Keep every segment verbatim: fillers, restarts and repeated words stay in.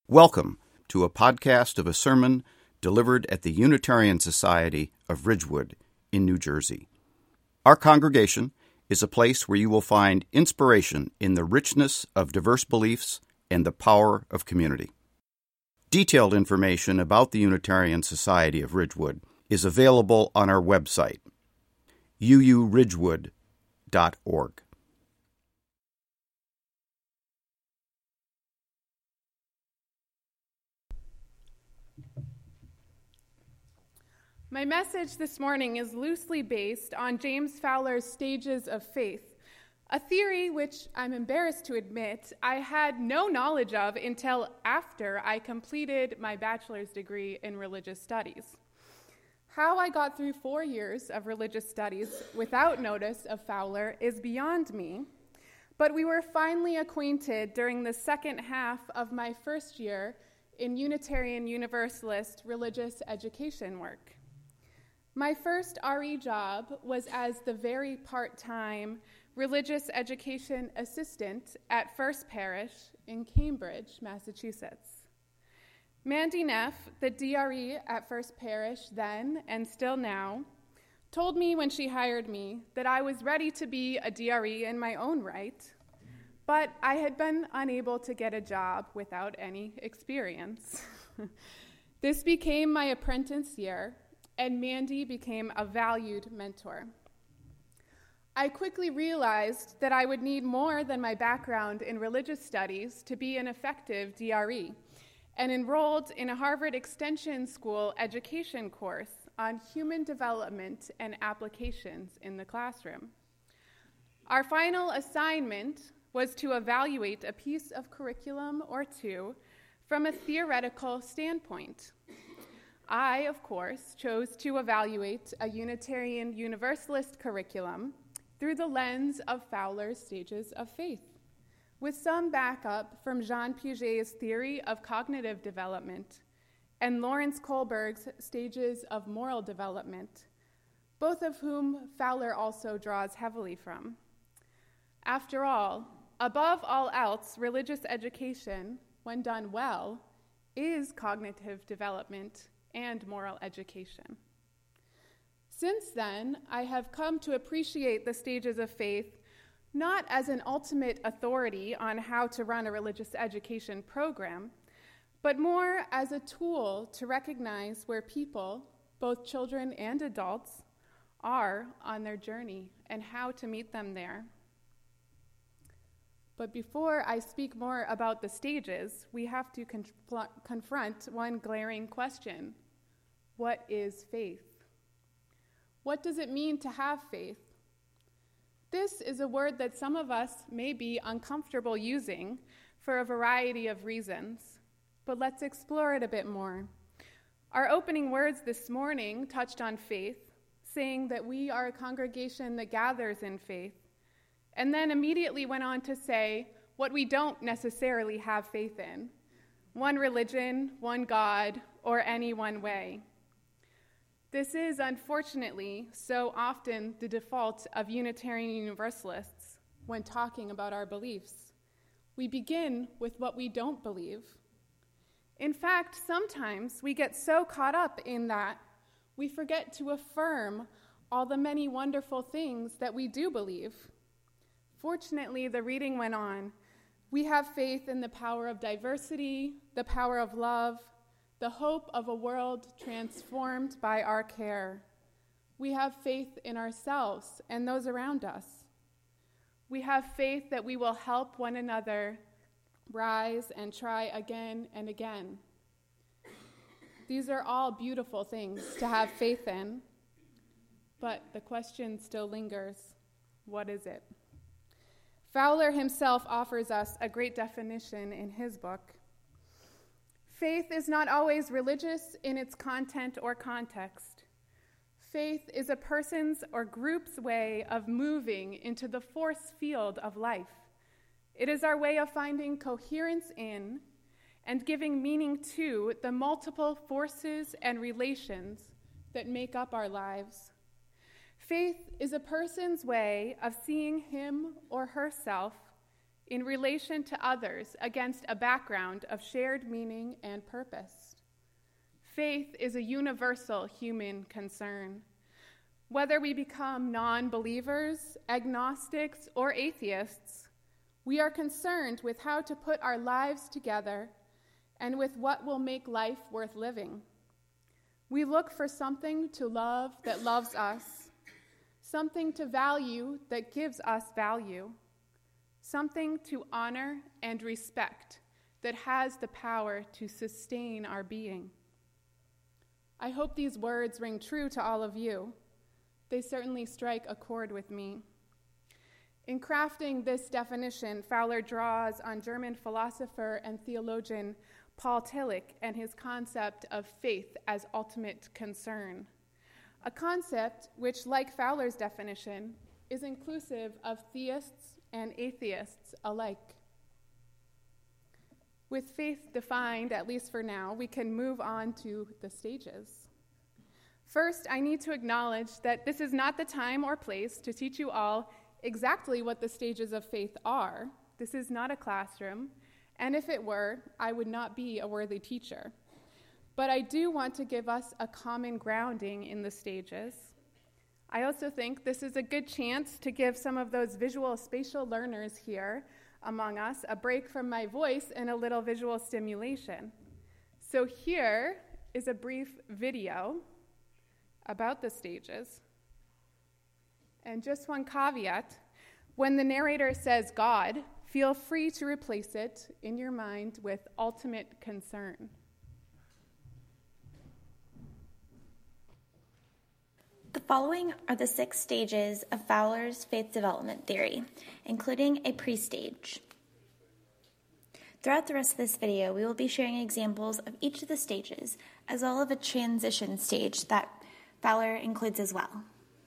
Welcome to a podcast of a sermon delivered at the Unitarian Society of Ridgewood in New Jersey. Our congregation is a place where you will find inspiration in the richness of diverse beliefs and the power of community. Detailed information about the Unitarian Society of Ridgewood is available on our website, u u ridgewood dot org. My message this morning is loosely based on James Fowler's Stages of Faith, a theory which I'm embarrassed to admit I had no knowledge of until after I completed my bachelor's degree in religious studies. How I got through four years of religious studies without notice of Fowler is beyond me, but we were finally acquainted during the second half of my first year in Unitarian Universalist religious education work. My first R E job was as the very part-time religious education assistant at First Parish in Cambridge, Massachusetts. Mandy Neff, the D R E at First Parish then and still now, told me when she hired me that I was ready to be a D R E in my own right, but I had been unable to get a job without any experience. This became my apprentice year, and Mandy became a valued mentor. I quickly realized that I would need more than my background in religious studies to be an effective D R E, and enrolled in a Harvard Extension School education course on human development and applications in the classroom. Our final assignment was to evaluate a piece of curriculum or two from a theoretical standpoint. I, of course, chose to evaluate a Unitarian Universalist curriculum through the lens of Fowler's Stages of Faith, with some backup from Jean Piaget's theory of cognitive development and Lawrence Kohlberg's Stages of Moral Development, both of whom Fowler also draws heavily from. After all, above all else, religious education, when done well, is cognitive development and moral education. Since then, I have come to appreciate the Stages of Faith not as an ultimate authority on how to run a religious education program, but more as a tool to recognize where people, both children and adults, are on their journey and how to meet them there. But before I speak more about the stages, we have to confl- confront one glaring question. What is faith? What does it mean to have faith? This is a word that some of us may be uncomfortable using for a variety of reasons, but let's explore it a bit more. Our opening words this morning touched on faith, saying that we are a congregation that gathers in faith, and then immediately went on to say what we don't necessarily have faith in: one religion, one God, or any one way. This is, unfortunately, so often the default of Unitarian Universalists when talking about our beliefs. We begin with what we don't believe. In fact, sometimes we get so caught up in that we forget to affirm all the many wonderful things that we do believe. Fortunately, the reading went on. We have faith in the power of diversity, the power of love, the hope of a world transformed by our care. We have faith in ourselves and those around us. We have faith that we will help one another rise and try again and again. These are all beautiful things to have faith in, but the question still lingers: what is it? Fowler himself offers us a great definition in his book. Faith is not always religious in its content or context. Faith is a person's or group's way of moving into the force field of life. It is our way of finding coherence in and giving meaning to the multiple forces and relations that make up our lives. Faith is a person's way of seeing him or herself in relation to others against a background of shared meaning and purpose. Faith is a universal human concern. Whether we become non-believers, agnostics, or atheists, we are concerned with how to put our lives together and with what will make life worth living. We look for something to love that loves us, something to value that gives us value, something to honor and respect that has the power to sustain our being. I hope these words ring true to all of you. They certainly strike a chord with me. In crafting this definition, Fowler draws on German philosopher and theologian Paul Tillich and his concept of faith as ultimate concern, a concept which, like Fowler's definition, is inclusive of theists and atheists alike. With faith defined, at least for now, we can move on to the stages. First, I need to acknowledge that this is not the time or place to teach you all exactly what the stages of faith are. This is not a classroom, and if it were, I would not be a worthy teacher. But I do want to give us a common grounding in the stages. I also think this is a good chance to give some of those visual spatial learners here among us a break from my voice and a little visual stimulation. So here is a brief video about the stages. And just one caveat, when the narrator says God, feel free to replace it in your mind with ultimate concern. The following are the six stages of Fowler's faith development theory, including a pre-stage. Throughout the rest of this video, we will be sharing examples of each of the stages, as well as a transition stage that Fowler includes as well.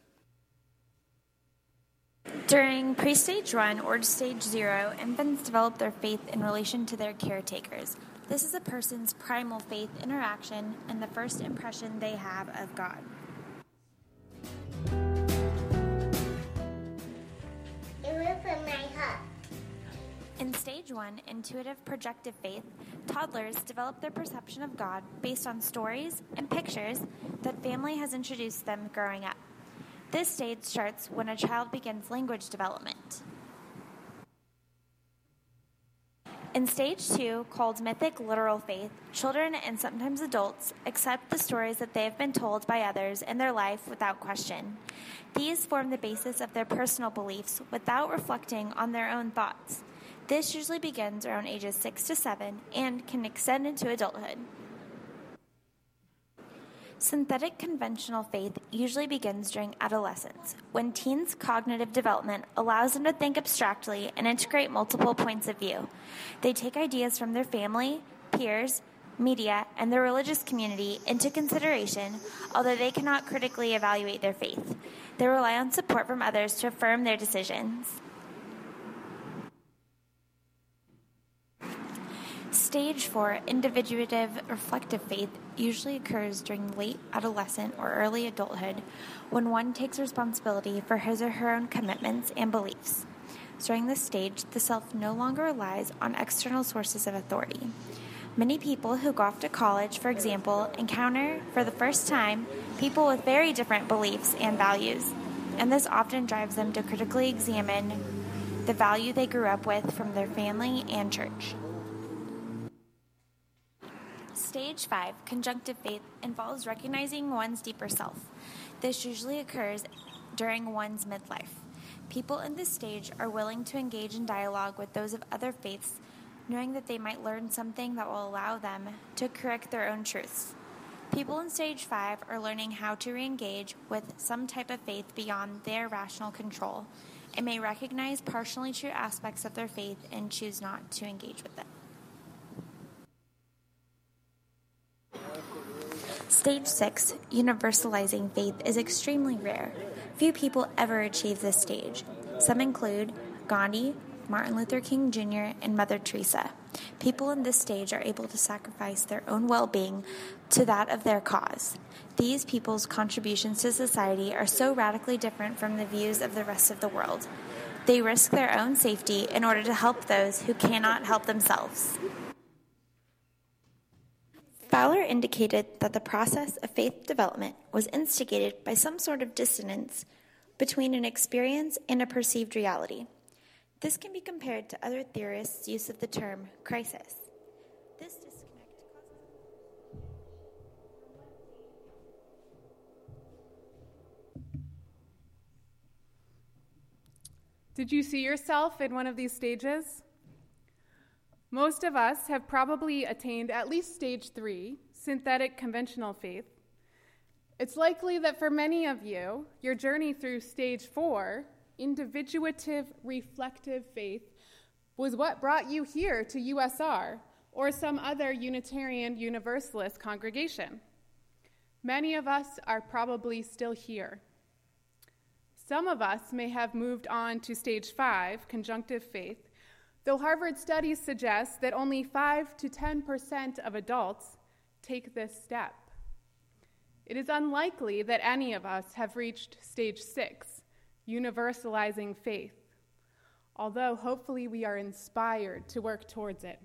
During pre-stage one or stage zero, infants develop their faith in relation to their caretakers. This is a person's primal faith interaction and the first impression they have of God. In stage one, intuitive projective faith, toddlers develop their perception of God based on stories and pictures that family has introduced them growing up. This stage starts when a child begins language development. In stage two, called mythic literal faith, children and sometimes adults accept the stories that they have been told by others in their life without question. These form the basis of their personal beliefs without reflecting on their own thoughts. This usually begins around ages six to seven and can extend into adulthood. Synthetic conventional faith usually begins during adolescence, when teens' cognitive development allows them to think abstractly and integrate multiple points of view. They take ideas from their family, peers, media, and their religious community into consideration, although they cannot critically evaluate their faith. They rely on support from others to affirm their decisions. Stage four, individuative reflective faith, usually occurs during late adolescent or early adulthood when one takes responsibility for his or her own commitments and beliefs. During this stage, the self no longer relies on external sources of authority. Many people who go off to college, for example, encounter for the first time people with very different beliefs and values, and this often drives them to critically examine the value they grew up with from their family and church. Stage five, conjunctive faith, involves recognizing one's deeper self. This usually occurs during one's midlife. People in this stage are willing to engage in dialogue with those of other faiths, knowing that they might learn something that will allow them to correct their own truths. People in stage five are learning how to re-engage with some type of faith beyond their rational control, and may recognize partially true aspects of their faith and choose not to engage with it. Stage six, universalizing faith, is extremely rare. Few people ever achieve this stage. Some include Gandhi, Martin Luther King Junior, and Mother Teresa. People in this stage are able to sacrifice their own well-being to that of their cause. These people's contributions to society are so radically different from the views of the rest of the world. They risk their own safety in order to help those who cannot help themselves. Fowler indicated that the process of faith development was instigated by some sort of dissonance between an experience and a perceived reality. This can be compared to other theorists' use of the term crisis. This disconnect causes... Did you see yourself in one of these stages? Most of us have probably attained at least stage three, synthetic conventional faith. It's likely that for many of you, your journey through stage four, individuative reflective faith, was what brought you here to U S R or some other Unitarian Universalist congregation. Many of us are probably still here. Some of us may have moved on to stage five, conjunctive faith, though Harvard studies suggest that only five to ten percent of adults take this step. It is unlikely that any of us have reached stage six, universalizing faith, although hopefully we are inspired to work towards it.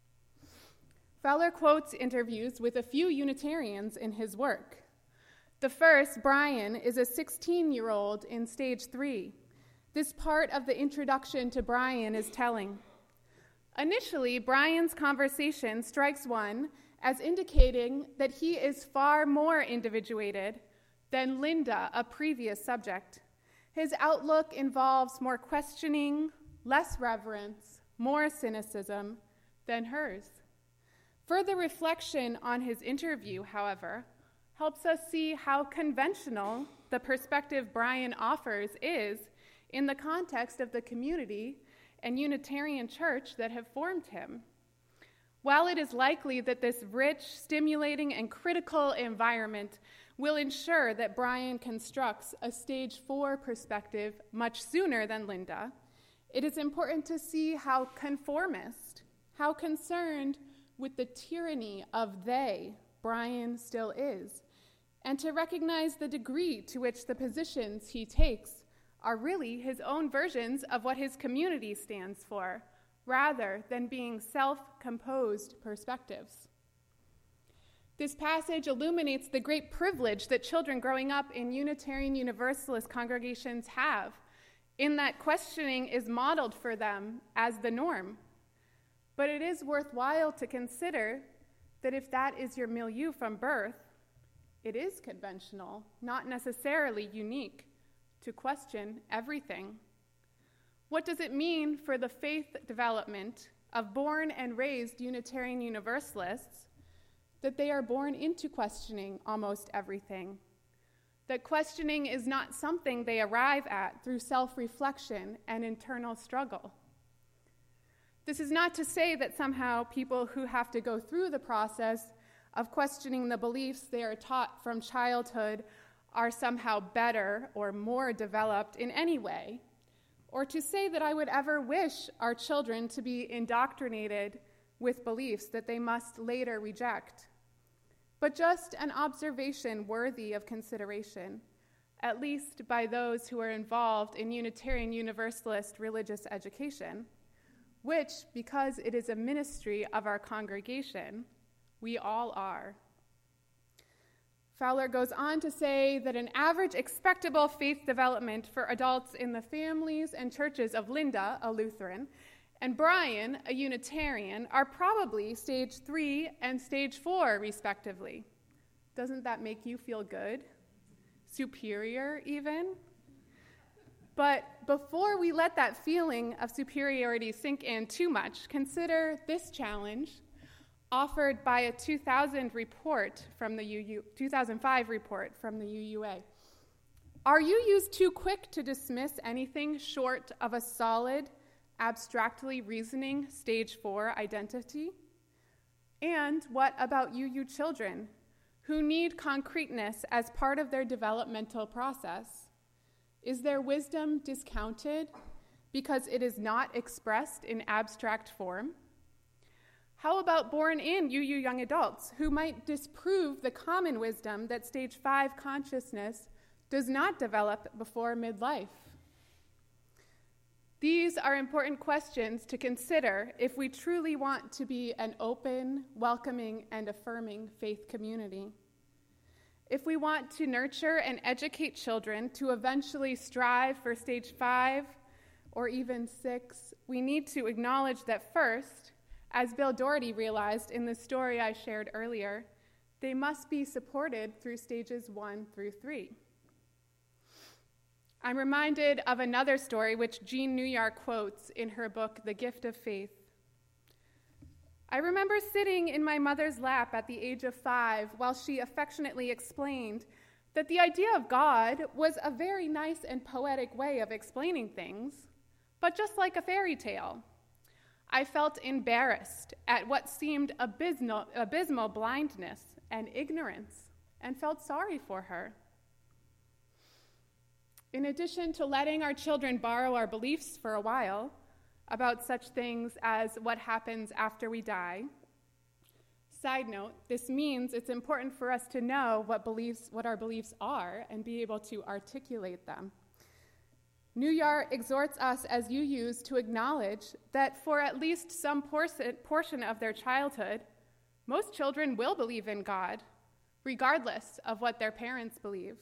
Fowler quotes interviews with a few Unitarians in his work. The first, Brian, is a sixteen-year-old in stage three. This part of the introduction to Brian is telling. Initially, Brian's conversation strikes one as indicating that he is far more individuated than Linda, a previous subject. His outlook involves more questioning, less reverence, more cynicism than hers. Further reflection on his interview, however, helps us see how conventional the perspective Brian offers is in the context of the community and Unitarian church that have formed him. While it is likely that this rich, stimulating, and critical environment will ensure that Brian constructs a stage four perspective much sooner than Linda, it is important to see how conformist, how concerned with the tyranny of they Brian still is, and to recognize the degree to which the positions he takes are really his own versions of what his community stands for, rather than being self-composed perspectives. This passage illuminates the great privilege that children growing up in Unitarian Universalist congregations have, in that questioning is modeled for them as the norm. But it is worthwhile to consider that if that is your milieu from birth, it is conventional, not necessarily unique, to question everything. What does it mean for the faith development of born and raised Unitarian Universalists that they are born into questioning almost everything? That questioning is not something they arrive at through self-reflection and internal struggle. This is not to say that somehow people who have to go through the process of questioning the beliefs they are taught from childhood are somehow better or more developed in any way, or to say that I would ever wish our children to be indoctrinated with beliefs that they must later reject, but just an observation worthy of consideration, at least by those who are involved in Unitarian Universalist religious education, which, because it is a ministry of our congregation, we all are. Fowler goes on to say that an average expectable faith development for adults in the families and churches of Linda, a Lutheran, and Brian, a Unitarian, are probably stage three and stage four, respectively. Doesn't that make you feel good? Superior, even? But before we let that feeling of superiority sink in too much, consider this challenge offered by a two thousand report from the U U, two thousand five report from the U U A. Are U Us too quick to dismiss anything short of a solid, abstractly reasoning stage four identity? And what about U U children who need concreteness as part of their developmental process? Is their wisdom discounted because it is not expressed in abstract form? How about born-in U U young adults who might disprove the common wisdom that stage five consciousness does not develop before midlife? These are important questions to consider if we truly want to be an open, welcoming, and affirming faith community. If we want to nurture and educate children to eventually strive for stage five or even six, we need to acknowledge that first, as Bill Doherty realized in the story I shared earlier, they must be supported through stages one through three. I'm reminded of another story which Jean Newyar quotes in her book, The Gift of Faith. I remember sitting in my mother's lap at the age of five while she affectionately explained that the idea of God was a very nice and poetic way of explaining things, but just like a fairy tale. I felt embarrassed at what seemed abysmal, abysmal blindness and ignorance, and felt sorry for her. In addition to letting our children borrow our beliefs for a while about such things as what happens after we die, side note, this means it's important for us to know what beliefs, what our beliefs are and be able to articulate them. Newyar exhorts us as U Us to acknowledge that for at least some portion of their childhood, most children will believe in God, regardless of what their parents believe.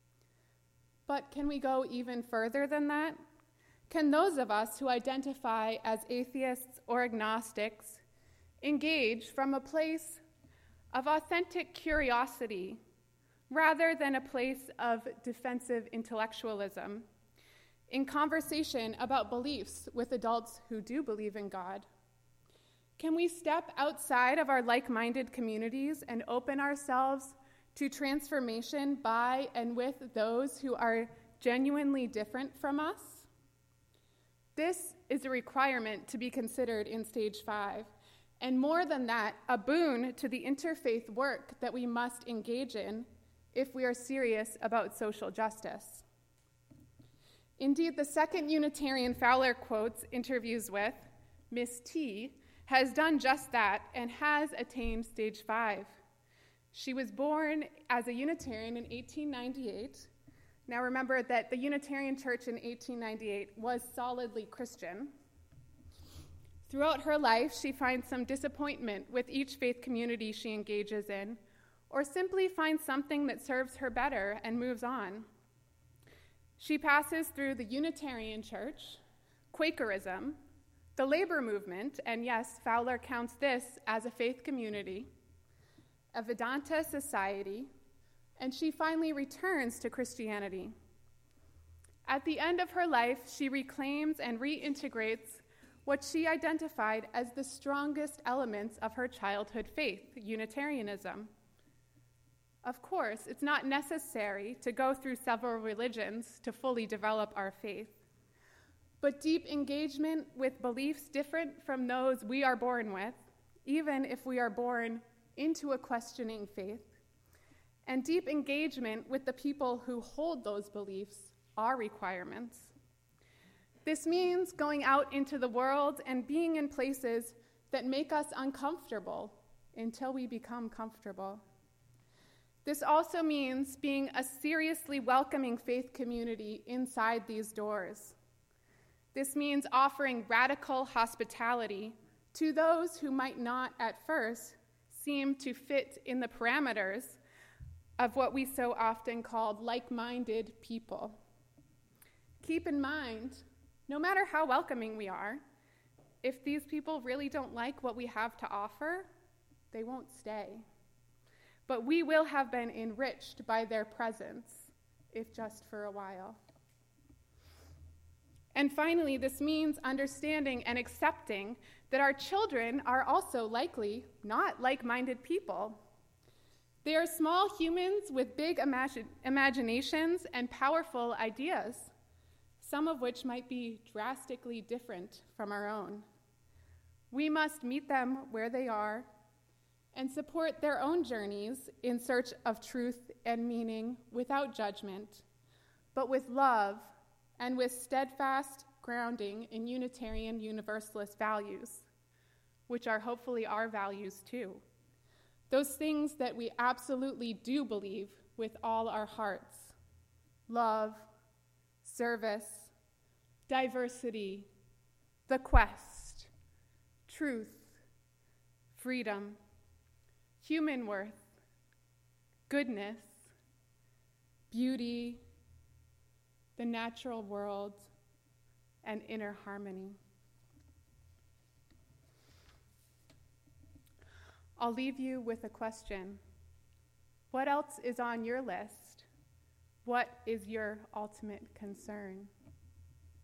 But can we go even further than that? Can those of us who identify as atheists or agnostics engage from a place of authentic curiosity rather than a place of defensive intellectualism in conversation about beliefs with adults who do believe in God? Can we step outside of our like-minded communities and open ourselves to transformation by and with those who are genuinely different from us? This is a requirement to be considered in stage five, and more than that, a boon to the interfaith work that we must engage in if we are serious about social justice. Indeed, the second Unitarian Fowler quotes interviews with, Miss T, has done just that and has attained stage five. She was born as a Unitarian in eighteen ninety-eight. Now remember that the Unitarian Church in eighteen ninety-eight was solidly Christian. Throughout her life, she finds some disappointment with each faith community she engages in, or simply finds something that serves her better and moves on. She passes through the Unitarian Church, Quakerism, the labor movement, and yes, Fowler counts this as a faith community, a Vedanta society, and she finally returns to Christianity. At the end of her life, she reclaims and reintegrates what she identified as the strongest elements of her childhood faith, Unitarianism. Of course, it's not necessary to go through several religions to fully develop our faith, but deep engagement with beliefs different from those we are born with, even if we are born into a questioning faith, and deep engagement with the people who hold those beliefs are requirements. This means going out into the world and being in places that make us uncomfortable until we become comfortable. This also means being a seriously welcoming faith community inside these doors. This means offering radical hospitality to those who might not at first seem to fit in the parameters of what we so often call like-minded people. Keep in mind, no matter how welcoming we are, if these people really don't like what we have to offer, they won't stay. But we will have been enriched by their presence, if just for a while. And finally, this means understanding and accepting that our children are also likely not like-minded people. They are small humans with big imagi- imaginations and powerful ideas, some of which might be drastically different from our own. We must meet them where they are and support their own journeys in search of truth and meaning without judgment, but with love and with steadfast grounding in Unitarian Universalist values, which are hopefully our values too. Those things that we absolutely do believe with all our hearts: love, service, diversity, the quest, truth, freedom, human worth, goodness, beauty, the natural world, and inner harmony. I'll leave you with a question. What else is on your list? What is your ultimate concern?